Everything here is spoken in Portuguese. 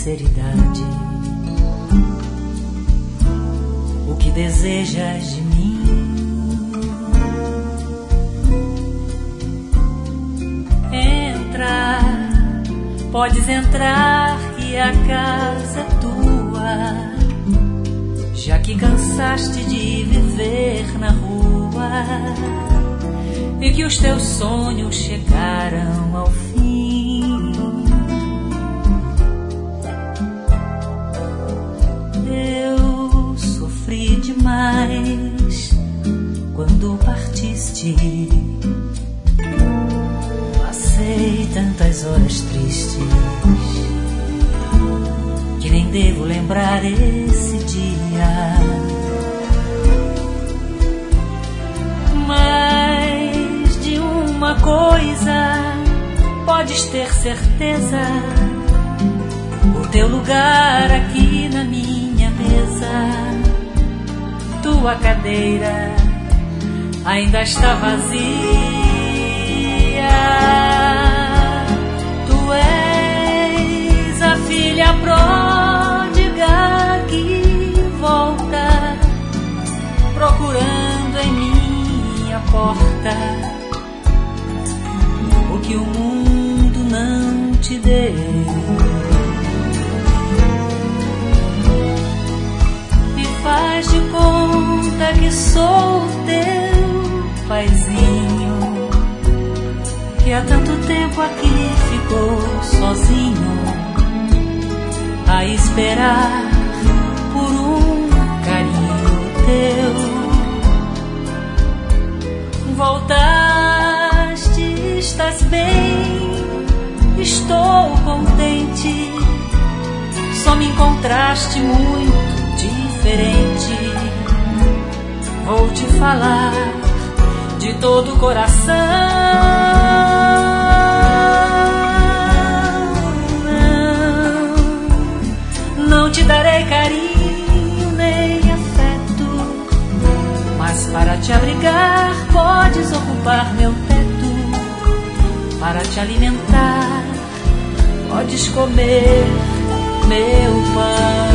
sinceridade o que desejas de mim. Entra, podes entrar, que a casa é tua, já que cansaste de viver na rua e que os teus sonhos chegaram ao fim. Eu sofri demais quando partiste, passei tantas horas tristes que nem devo lembrar esse dia. Mas de uma coisa podes ter certeza: o teu lugar aqui na minha mesa, tua cadeira ainda está vazia. Tu és a filha pródiga que volta, procurando em minha porta o que o mundo não te deu. E faz de conta que sou teu paizinho, que há tanto tempo aqui ficou sozinho a esperar por um carinho teu. Voltaste, estás bem, estou contente, só me encontraste muito diferente. Vou te falar de todo o coração. Não te darei carinho nem afeto, mas para te abrigar podes ocupar meu teto. Para te alimentar podes comer meu pão.